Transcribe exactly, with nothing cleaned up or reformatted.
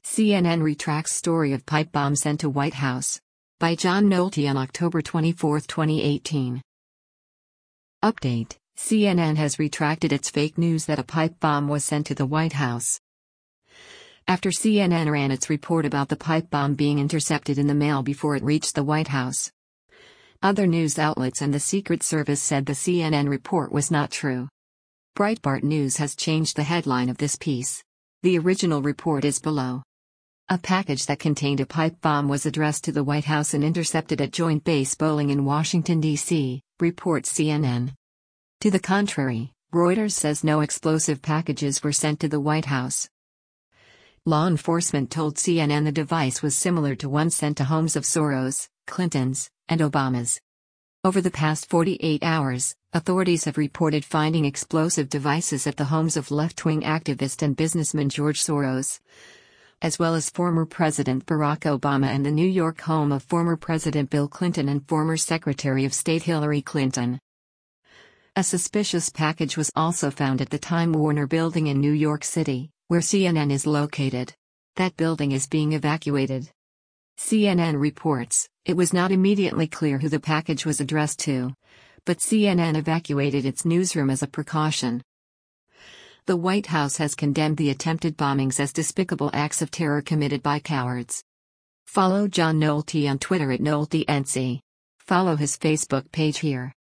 C N N retracts story of pipe bomb sent to White House. By John Nolte on October twenty-fourth, twenty eighteen. Update: C N N has retracted its fake news that a pipe bomb was sent to the White House. After C N N ran its report about the pipe bomb being intercepted in the mail before it reached the White House, other news outlets and the Secret Service said the C N N report was not true. Breitbart News has changed the headline of this piece. The original report is below. A package that contained a pipe bomb was addressed to the White House and intercepted at Joint Base Bolling in Washington, D C, reports C N N. To the contrary, Reuters says no explosive packages were sent to the White House. Law enforcement told C N N the device was similar to one sent to homes of Soros, Clinton's, and Obama's. Over the past forty-eight hours, authorities have reported finding explosive devices at the homes of left-wing activist and businessman George Soros, as well as former President Barack Obama and the New York home of former President Bill Clinton and former Secretary of State Hillary Clinton. A suspicious package was also found at the Time Warner Building in New York City, where C N N is located. That building is being evacuated. C N N reports, it was not immediately clear who the package was addressed to, but C N N evacuated its newsroom as a precaution. The White House has condemned the attempted bombings as despicable acts of terror committed by cowards. Follow John Nolte on Twitter at NolteNC. Follow his Facebook page here.